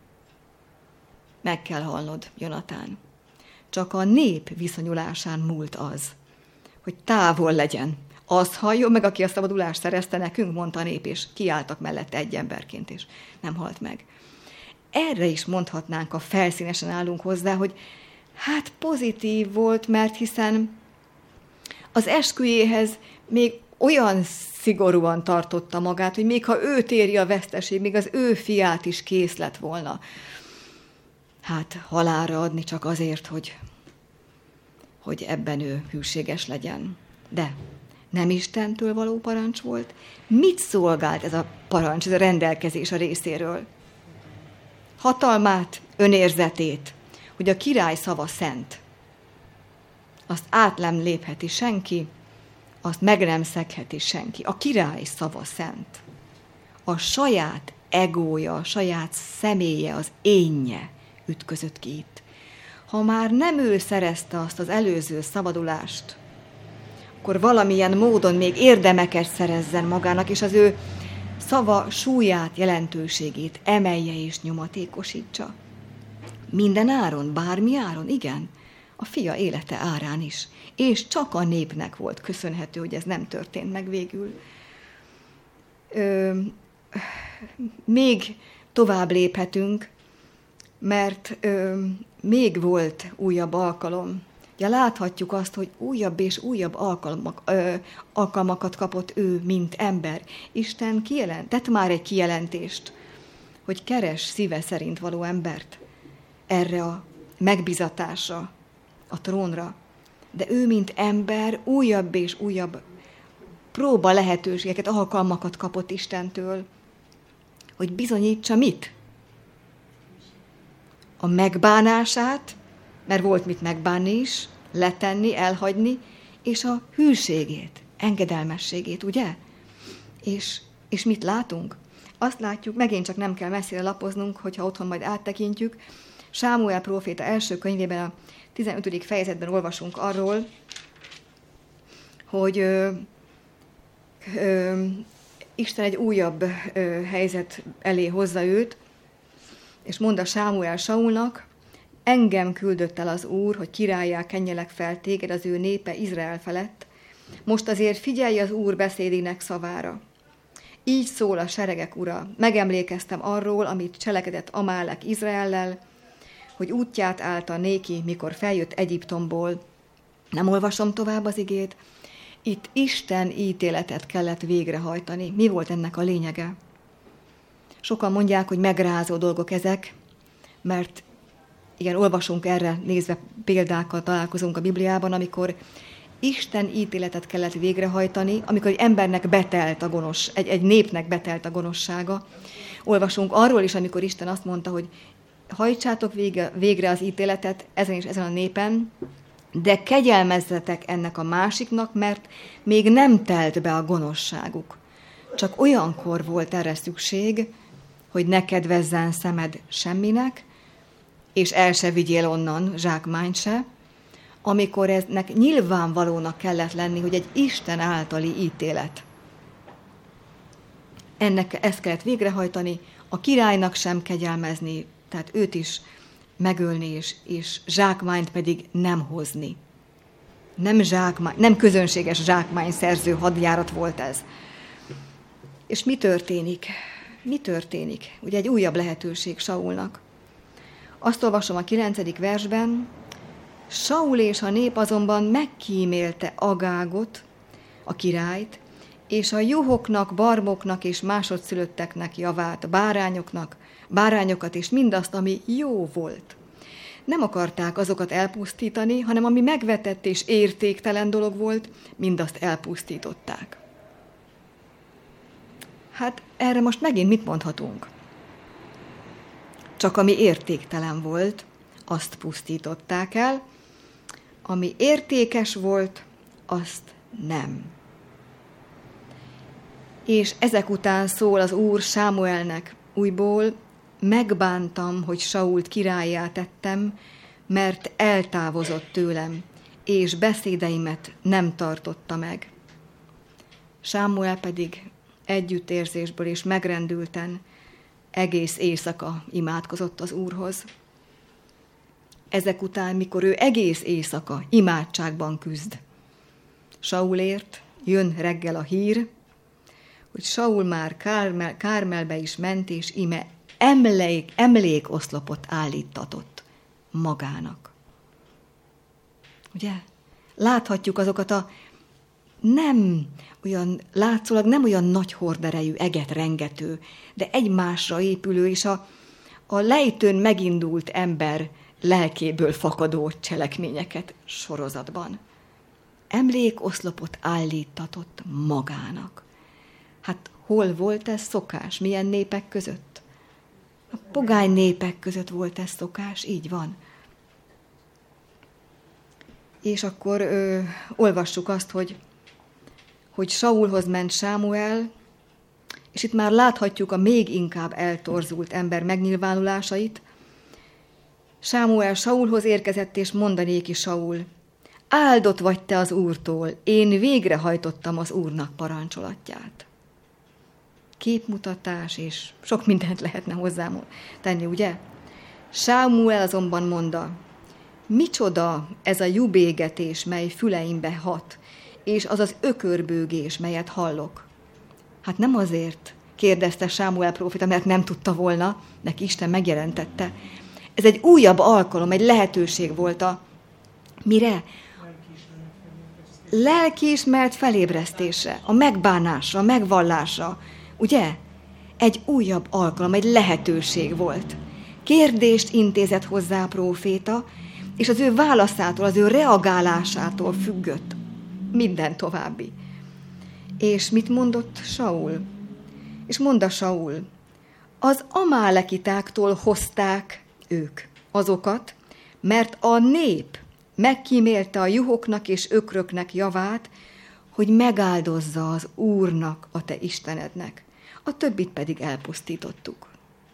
Meg kell halnod, Jonatán. Csak a nép viszonyulásán múlt az, hogy távol legyen. Az halljon meg, aki a szabadulást szerezte nekünk, mondta a nép, és kiálltak mellette egy emberként, és nem halt meg. Erre is mondhatnánk, a felszínesen állunk hozzá, hogy hát pozitív volt, mert hiszen az esküjéhez még olyan szigorúan tartotta magát, hogy még ha őt éri a veszteség, még az ő fiát is kész lett volna. Hát halálra adni csak azért, hogy, hogy ebben ő hűséges legyen. De nem Istentől való parancs volt. Mit szolgált ez a parancs, ez a rendelkezés a részéről? Hatalmát, önérzetét, hogy a király szava szent. Azt át nem lépheti senki, azt meg nem szegheti senki. A király szava szent. A saját egója, a saját személye, az énje ütközött ki itt. Ha már nem ő szerezte azt az előző szabadulást, akkor valamilyen módon még érdemeket szerezzen magának, és az ő szava súlyát, jelentőségét emelje és nyomatékosítsa. Minden áron, bármi áron, igen, a fia élete árán is. És csak a népnek volt köszönhető, hogy ez nem történt meg végül. Ö, még tovább léphetünk, mert ö, még volt újabb alkalom. Ugye láthatjuk azt, hogy újabb és újabb alkalmak, ö, alkalmakat kapott ő, mint ember. Isten kijelent, tett már egy kijelentést, hogy keres szíve szerint való embert erre a megbizatásra, a trónra. De ő, mint ember, újabb és újabb próba lehetőségeket, alkalmakat kapott Istentől, hogy bizonyítsa mit? A megbánását, mert volt mit megbánni is, letenni, elhagyni, és a hűségét, engedelmességét, ugye? És, és mit látunk? Azt látjuk, megint csak nem kell messzire lapoznunk, hogyha otthon majd áttekintjük. Sámuel próféta első könyvében, a tizenötödik fejezetben olvasunk arról, hogy ö, ö, Isten egy újabb ö, helyzet elé hozza őt, és mondta Sámuel Saulnak, engem küldött el az Úr, hogy királlyá kenjelek fel téged az ő népe Izrael felett. Most azért figyelj az Úr beszédének szavára. Így szól a seregek ura. Megemlékeztem arról, amit cselekedett Amálek Izraellel, hogy útját állta néki, mikor feljött Egyiptomból. Nem olvasom tovább az igét. Itt Isten ítéletet kellett végrehajtani. Mi volt ennek a lényege? Sokan mondják, hogy megrázó dolgok ezek, mert igen, olvasunk erre nézve példákkal, találkozunk a Bibliában, amikor Isten ítéletet kellett végrehajtani, amikor egy embernek betelt a gonosz, egy, egy népnek betelt a gonoszsága. Olvasunk arról is, amikor Isten azt mondta, hogy hajtsátok végre, végre az ítéletet ezen és ezen a népen, de kegyelmezzetek ennek a másiknak, mert még nem telt be a gonoszságuk. Csak olyankor volt erre szükség, hogy ne kedvezzen szemed semminek, és el se vigyél onnan zsákmányt se, amikor eznek nyilvánvalónak kellett lenni, hogy egy Isten általi ítélet. Ennek ezt kellett végrehajtani, a királynak sem kegyelmezni, tehát őt is megölni, és, és zsákmányt pedig nem hozni. Nem, zsákmány, nem közönséges zsákmányszerző hadjárat volt ez. És mi történik? mi történik? Ugye egy újabb lehetőség Saulnak. Azt olvasom a kilencedik versben, Saul és a nép azonban megkímélte Agágot, a királyt, és a juhoknak, barboknak és másodszülötteknek javát, a bárányoknak, bárányokat és mindazt, ami jó volt. Nem akarták azokat elpusztítani, hanem ami megvetett és értéktelen dolog volt, mindazt elpusztították. Hát erre most megint mit mondhatunk? Csak ami értéktelen volt, azt pusztították el, ami értékes volt, azt nem. És ezek után szól az Úr Sámuelnek újból, megbántam, hogy Sault királlyá tettem, mert eltávozott tőlem, és beszédeimet nem tartotta meg. Sámuel pedig együttérzésből és megrendülten egész éjszaka imádkozott az Úrhoz. Ezek után, mikor ő egész éjszaka imádságban küzd, Saulért jön reggel a hír, hogy Saul már Kármel, Kármelbe is ment, és ime emlék, emlékoszlopot állítatott magának. Ugye? Láthatjuk azokat a nem olyan, látszólag nem olyan nagy horderejű, eget rengető, de egymásra épülő, és a, a lejtőn megindult ember lelkéből fakadó cselekményeket sorozatban. Emlékoszlopot állítatott magának. Hát hol volt ez szokás? Milyen népek között? A pogány népek között volt ez szokás, így van. És akkor ö, olvassuk azt, hogy, hogy Saulhoz ment Sámuel, és itt már láthatjuk a még inkább eltorzult ember megnyilvánulásait. Sámuel Saulhoz érkezett, és mondanéki Saul, áldott vagy te az Úrtól, én végrehajtottam az Úrnak parancsolatját. Képmutatás, és sok mindent lehetne hozzá tenni, ugye? Sámuel azonban mondta, micsoda ez a jubégetés, mely füleimbe hat, és az az ökörbőgés, melyet hallok. Hát nem azért kérdezte Sámuel próféta, mert nem tudta volna, neki Isten megjelentette. Ez egy újabb alkalom, egy lehetőség volt a mire? Lelkiismeret felébresztésre, a megbánásra, a megvallásra. Ugye? Egy újabb alkalom, egy lehetőség volt. Kérdést intézett hozzá a próféta, és az ő válaszától, az ő reagálásától függött minden további. És mit mondott Saul? És mondta Saul, az amálekitáktól hozták ők azokat, mert a nép megkímélte a juhoknak és ökröknek javát, hogy megáldozza az Úrnak, a te Istenednek. A többit pedig elpusztítottuk.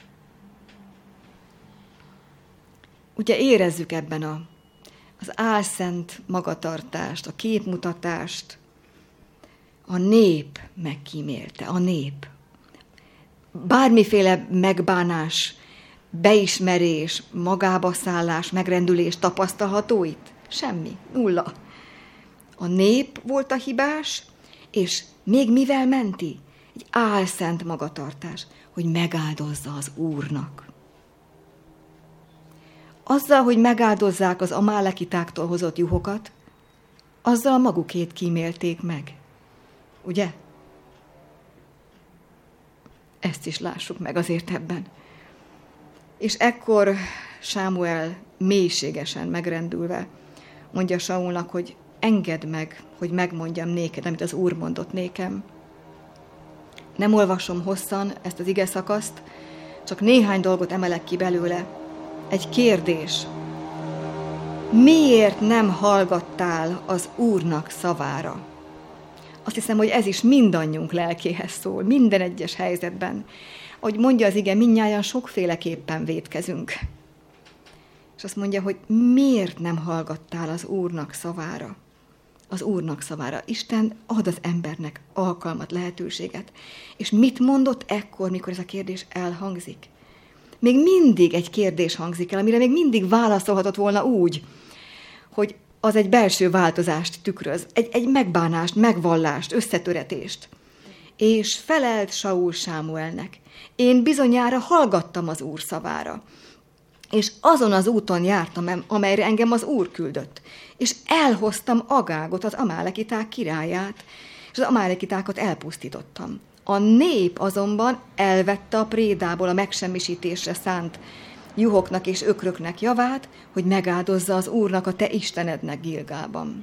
Ugye érezzük ebben a, az álszent magatartást, a képmutatást. A nép megkímélte, a nép. Bármiféle megbánás, beismerés, magába szállás, megrendülés tapasztalható itt? Semmi, nulla. A nép volt a hibás, és még mivel menti? Egy álszent magatartás, hogy megáldozza az Úrnak. Azzal, hogy megáldozzák az amálekitáktól hozott juhokat, azzal a magukét kímélték meg. Ugye? Ezt is lássuk meg azért ebben. És ekkor Sámuel mélységesen megrendülve mondja Saulnak, hogy engedd meg, hogy megmondjam néked, amit az Úr mondott nékem. Nem olvasom hosszan ezt az ige szakaszt, csak néhány dolgot emelek ki belőle. Egy kérdés. Miért nem hallgattál az Úrnak szavára? Azt hiszem, hogy ez is mindannyiunk lelkéhez szól, minden egyes helyzetben. Ahogy mondja az ige, mindnyájan sokféleképpen vétkezünk. És azt mondja, hogy miért nem hallgattál az Úrnak szavára? Az Úrnak szavára. Isten ad az embernek alkalmat, lehetőséget. És mit mondott ekkor, mikor ez a kérdés elhangzik? Még mindig egy kérdés hangzik el, amire még mindig válaszolhatott volna úgy, hogy az egy belső változást tükröz, egy, egy megbánást, megvallást, összetöretést. És felelt Saul Sámuelnek: én bizonyára hallgattam az Úr szavára, és azon az úton jártam, amelyre engem az Úr küldött, és elhoztam Agágot, az amálekiták királyát, és az amálekitákat elpusztítottam. A nép azonban elvette a prédából a megsemmisítésre szánt juhoknak és ökröknek javát, hogy megáldozza az Úrnak, a te Istenednek Gilgálban.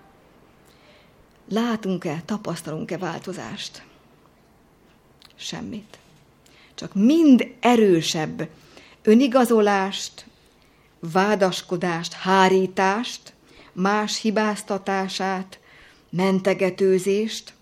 Látunk-e, tapasztalunk-e változást? Semmit. Csak mind erősebb önigazolást, vádaskodást, hárítást, más hibáztatását, mentegetőzést,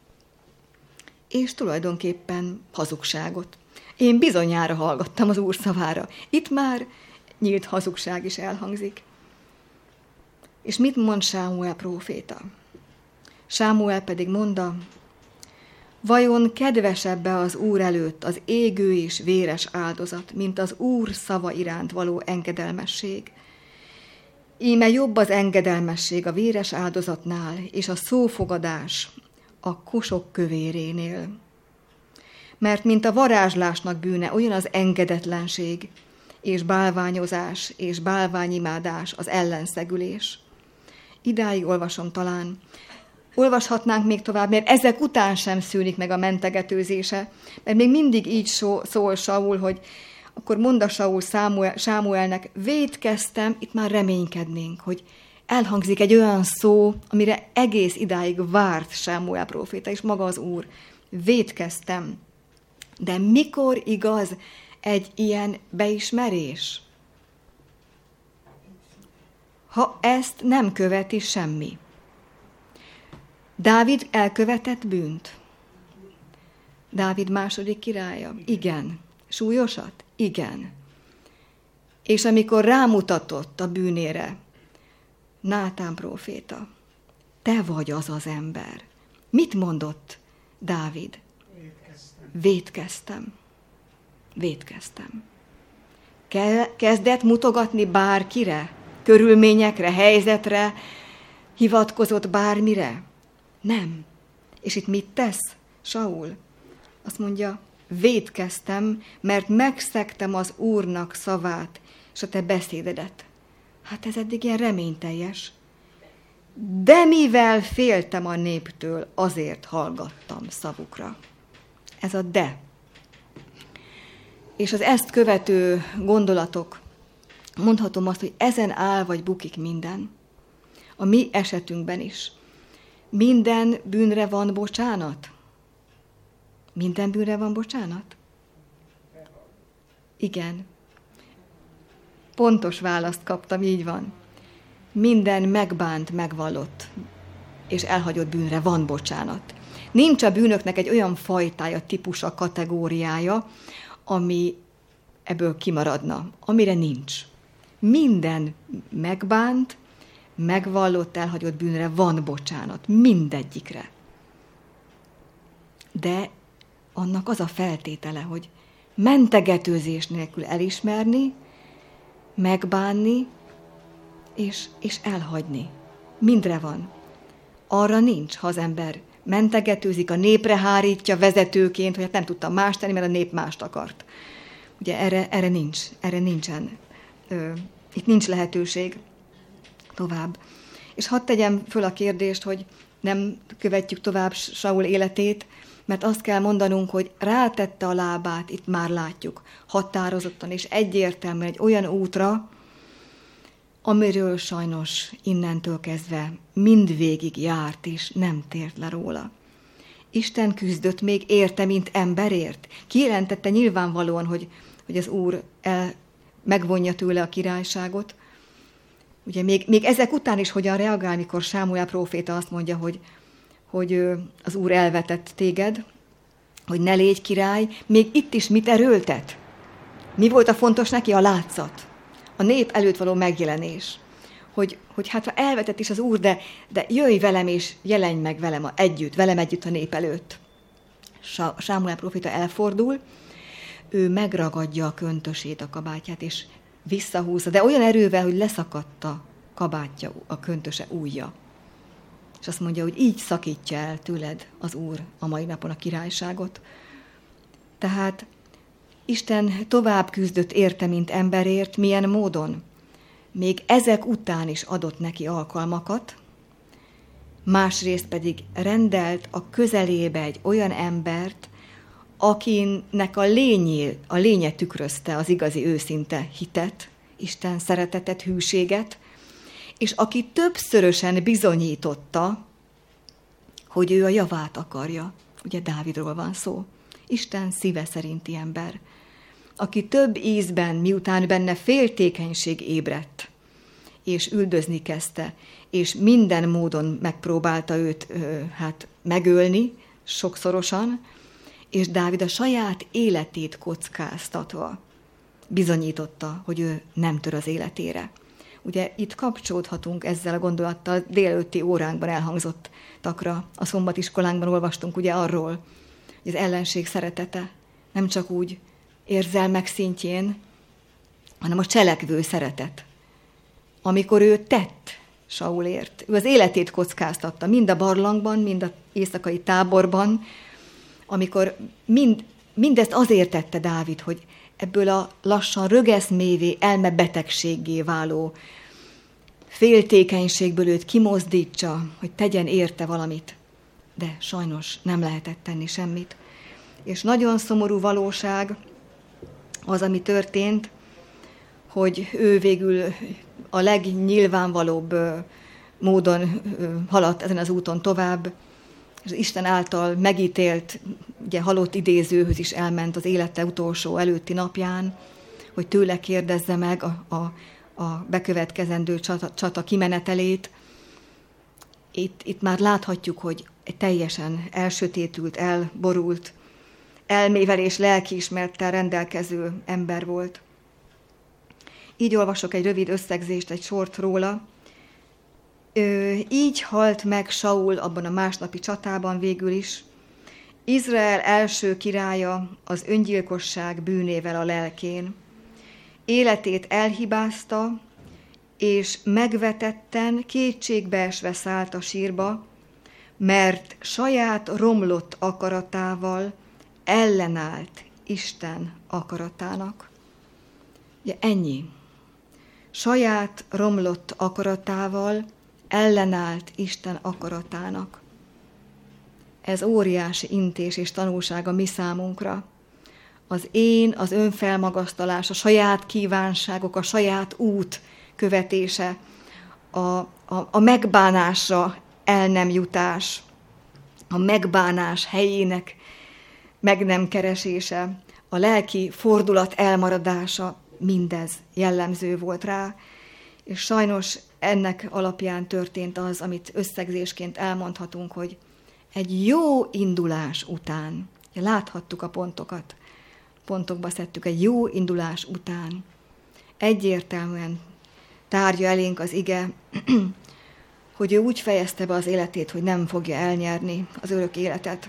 és tulajdonképpen hazugságot. Én bizonyára hallgattam az Úr szavára. Itt már nyílt hazugság is elhangzik. És mit mond Sámuel próféta? Sámuel pedig mondta: vajon kedvesebbe az Úr előtt az égő és véres áldozat, mint az Úr szava iránt való engedelmesség? Íme jobb az engedelmesség a véres áldozatnál, és a szófogadás a kosok kövérénél. Mert mint a varázslásnak bűne, olyan az engedetlenség, és bálványozás, és bálványimádás, az ellenszegülés. Idáig olvasom talán. Olvashatnánk még tovább, mert ezek után sem szűnik meg a mentegetőzése, mert még mindig így szól Saul, hogy akkor mondta Saul Sámuel, Sámuelnek: vétkeztem, itt már reménykednénk, hogy elhangzik egy olyan szó, amire egész idáig várt Sámuel próféta, és maga az Úr. Vétkeztem. De mikor igaz egy ilyen beismerés? Ha ezt nem követi semmi. Dávid elkövetett bűnt? Dávid második királya? Igen. Súlyosat? Igen. És amikor rámutatott a bűnére Nátán próféta: te vagy az az ember. Mit mondott Dávid? Vétkeztem. Vétkeztem. Vétkeztem. Kezdett mutogatni bárkire, körülményekre, helyzetre, hivatkozott bármire? Nem. És itt mit tesz Saul? Azt mondja: vétkeztem, mert megszegtem az Úrnak szavát, és a te beszédedet. Hát ez eddig ilyen reményteljes. De mivel féltem a néptől, azért hallgattam szavukra. Ez a de. És az ezt követő gondolatok, mondhatom azt, hogy ezen áll vagy bukik minden. A mi esetünkben is. Minden bűnre van bocsánat? Minden bűnre van bocsánat? Igen. Pontos választ kaptam, így van. Minden megbánt, megvallott és elhagyott bűnre van bocsánat. Nincs a bűnöknek egy olyan fajtája, típusa, kategóriája, ami ebből kimaradna, amire nincs. Minden megbánt, megvallott, elhagyott bűnre van bocsánat. Mindegyikre. De annak az a feltétele, hogy mentegetőzés nélkül elismerni, megbánni, és, és elhagyni. Mindre van. Arra nincs, ha az ember mentegetőzik, a népre hárítja vezetőként, hogy hát nem tudtam más tenni, mert a nép mást akart. Ugye erre, erre nincs, erre nincsen. Ö, itt nincs lehetőség tovább. És hadd tegyem föl a kérdést, hogy nem követjük tovább Saul életét, mert azt kell mondanunk, hogy rátette a lábát, itt már látjuk, határozottan és egyértelműen egy olyan útra, amiről sajnos innentől kezdve mindvégig járt és nem tért le róla. Isten küzdött még érte, mint emberért. Kijelentette nyilvánvalóan, hogy, hogy az Úr el, megvonja tőle a királyságot. Ugye még, még ezek után is hogyan reagál, mikor Sámuel próféta azt mondja, hogy, hogy az Úr elvetett téged, hogy ne légy király, még itt is mit erőltet? Mi volt a fontos neki? A látszat. A nép előtt való megjelenés. Hogy, hogy hát ha elvetett is az Úr, de, de jöjj velem és jelenj meg velem együtt, velem együtt a nép előtt. Sámuel próféta elfordul, ő megragadja a köntösét, a kabátját, és visszahúzza, de olyan erővel, hogy leszakadta kabátja, a köntöse ujja. és azt mondja, hogy így szakítja el tőled az Úr a mai napon a királyságot. Tehát Isten tovább küzdött érte, mint emberért, milyen módon? Még ezek után is adott neki alkalmakat, másrészt pedig rendelt a közelébe egy olyan embert, akinek a lényé, a lénye tükrözte az igazi őszinte hitet, Isten szeretetet, hűséget, és aki többszörösen bizonyította, hogy ő a javát akarja. Ugye Dávidról van szó. Isten szíve szerinti ember, aki több ízben, miután benne féltékenység ébredt, és üldözni kezdte, és minden módon megpróbálta őt hát megölni, sokszorosan, és Dávid a saját életét kockáztatva bizonyította, hogy ő nem tör az életére. Ugye itt kapcsolódhatunk ezzel a gondolattal, délelőtti óránkban elhangzottakra. A szombatiskolánkban olvastunk ugye arról, hogy az ellenség szeretete nem csak úgy érzelmek szintjén, hanem a cselekvő szeretet. Amikor ő tett Saulért, ő az életét kockáztatta, mind a barlangban, mind az éjszakai táborban, amikor mind, mindezt azért tette Dávid, hogy ebből a lassan rögeszmévé, elmebetegséggé váló féltékenységből őt kimozdítsa, hogy tegyen érte valamit. De sajnos nem lehetett tenni semmit. És nagyon szomorú valóság az, ami történt, hogy ő végül a legnyilvánvalóbb módon haladt ezen az úton tovább, és az Isten által megítélt, ugye halott idézőhöz is elment az élete utolsó előtti napján, hogy tőle kérdezze meg a, a, a bekövetkezendő csata, csata kimenetelét. Itt, itt már láthatjuk, hogy egy teljesen elsötétült, elborult, elmével és lelkiismerettel rendelkező ember volt. Így olvasok egy rövid összegzést, egy sort róla. Ö, így halt meg Saul abban a másnapi csatában végül is. Izrael első királya az öngyilkosság bűnével a lelkén. Életét elhibázta, és megvetetten kétségbeesve szállt a sírba, mert saját romlott akaratával ellenállt Isten akaratának. Ugye ennyi. Saját romlott akaratával ellenállt Isten akaratának. Ez óriási intés és tanulság a mi számunkra. Az én, az önfelmagasztalás, a saját kívánságok, a saját út követése, a, a, a megbánásra el nem jutás, a megbánás helyének meg nem keresése, a lelki fordulat elmaradása, mindez jellemző volt rá, és sajnos ennek alapján történt az, amit összegzésként elmondhatunk, hogy egy jó indulás után, láthattuk a pontokat, pontokba szedtük, egy jó indulás után egyértelműen tárja elénk az ige, hogy ő úgy fejezte be az életét, hogy nem fogja elnyerni az örök életet.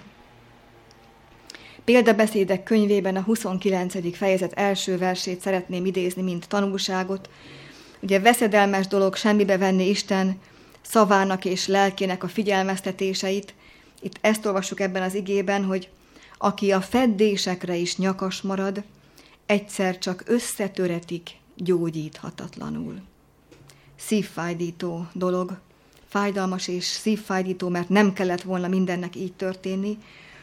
Példabeszédek könyvében a huszonkilencedik fejezet első versét szeretném idézni, mint tanulságot. Ugye veszedelmes dolog semmibe venni Isten szavának és lelkének a figyelmeztetéseit. Itt ezt olvassuk ebben az igében, hogy aki a feddésekre is nyakas marad, egyszer csak összetöretik gyógyíthatatlanul. Szívfájdító dolog, fájdalmas és szívfájdító, mert nem kellett volna mindennek így történni.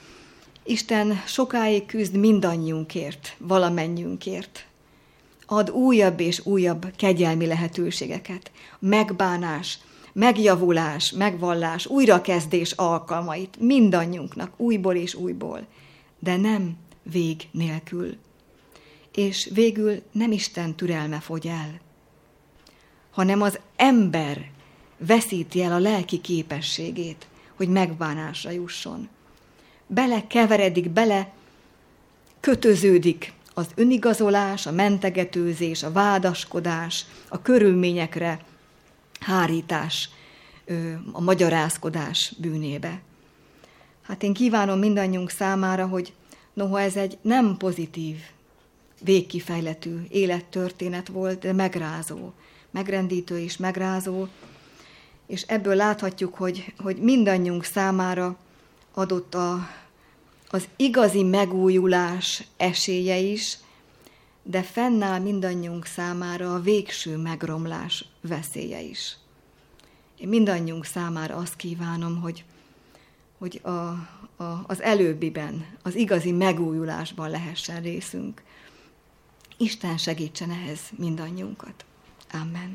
Isten sokáig küzd mindannyiunkért, valamennyünkért. Ad újabb és újabb kegyelmi lehetőségeket, megbánás, megjavulás, megvallás, újrakezdés alkalmait mindannyiunknak, újból és újból, de nem vég nélkül. És végül nem Isten türelme fogy el, hanem az ember veszíti el a lelki képességét, hogy megbánásra jusson. Bele keveredik, bele kötöződik az önigazolás, a mentegetőzés, a vádaskodás, a körülményekre hárítás, a magyarázkodás bűnébe. Hát én kívánom mindannyiunk számára, hogy noha ez egy nem pozitív, végkifejletű élettörténet volt, de megrázó, megrendítő és megrázó, és ebből láthatjuk, hogy, hogy mindannyiunk számára adott a, az igazi megújulás esélye is, de fennáll mindannyiunk számára a végső megromlás veszélye is. Én mindannyiunk számára azt kívánom, hogy, hogy a, a, az előbbiben, az igazi megújulásban lehessen részünk. Isten segítsen ehhez mindannyiunkat. Amen.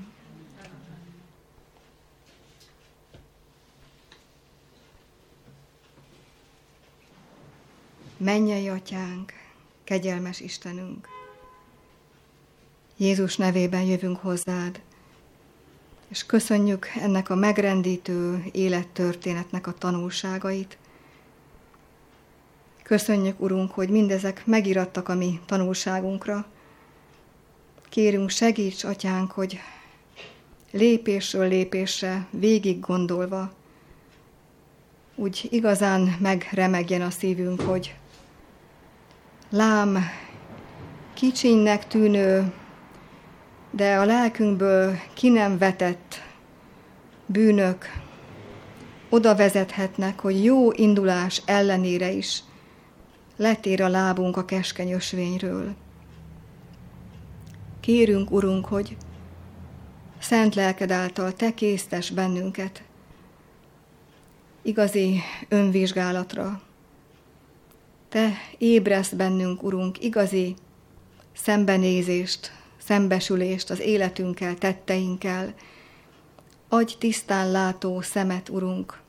Mennyei Atyánk, kegyelmes Istenünk, Jézus nevében jövünk hozzád, és köszönjük ennek a megrendítő élettörténetnek a tanulságait. Köszönjük, Urunk, hogy mindezek megirattak a mi tanulságunkra. Kérünk, segíts, Atyánk, hogy lépésről lépésre végig gondolva úgy igazán megremegjen a szívünk, hogy lám, kicsinynek tűnő, de a lelkünkből ki nem vetett bűnök oda vezethetnek, hogy jó indulás ellenére is letér a lábunk a keskeny ösvényről. Kérünk, Urunk, hogy szent lelked által te késztes bennünket igazi önvizsgálatra. Te ébresz bennünk, Urunk, igazi szembenézést, szembesülést az életünkkel, tetteinkkel. Adj tisztán látó szemet, Urunk.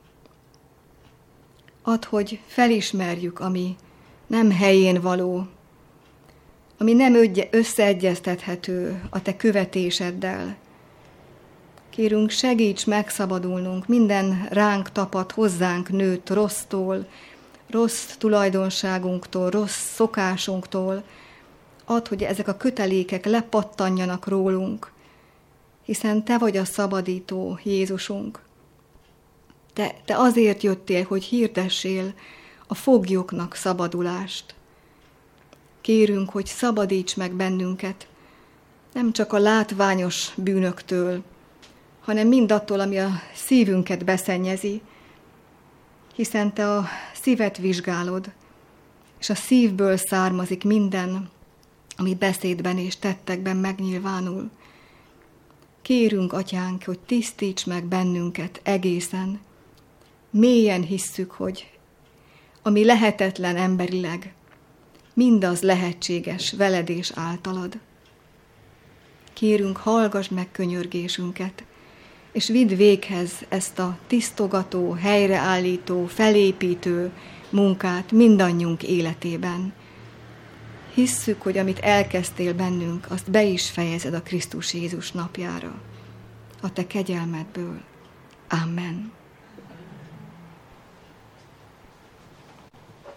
Add, hogy felismerjük, ami nem helyén való, ami nem összeegyeztethető a te követéseddel. Kérünk, segíts megszabadulnunk minden ránk tapadt, hozzánk nőtt rossztól, rossz tulajdonságunktól, rossz szokásunktól. Add, hogy ezek a kötelékek lepattanjanak rólunk, hiszen te vagy a szabadító, Jézusunk. Te, te azért jöttél, hogy hirdessél a foglyoknak szabadulást. Kérünk, hogy szabadíts meg bennünket, nem csak a látványos bűnöktől, hanem mindattól, ami a szívünket beszennyezi, hiszen te a szívet vizsgálod, és a szívből származik minden, ami beszédben és tettekben megnyilvánul. Kérünk, Atyánk, hogy tisztíts meg bennünket egészen. Mélyen hisszük, hogy ami lehetetlen emberileg, mindaz lehetséges veled és általad. Kérünk, hallgass meg könyörgésünket, és vidd véghez ezt a tisztogató, helyreállító, felépítő munkát mindannyiunk életében. Hisszük, hogy amit elkezdtél bennünk, azt be is fejezed a Krisztus Jézus napjára. A te kegyelmedből. Amen.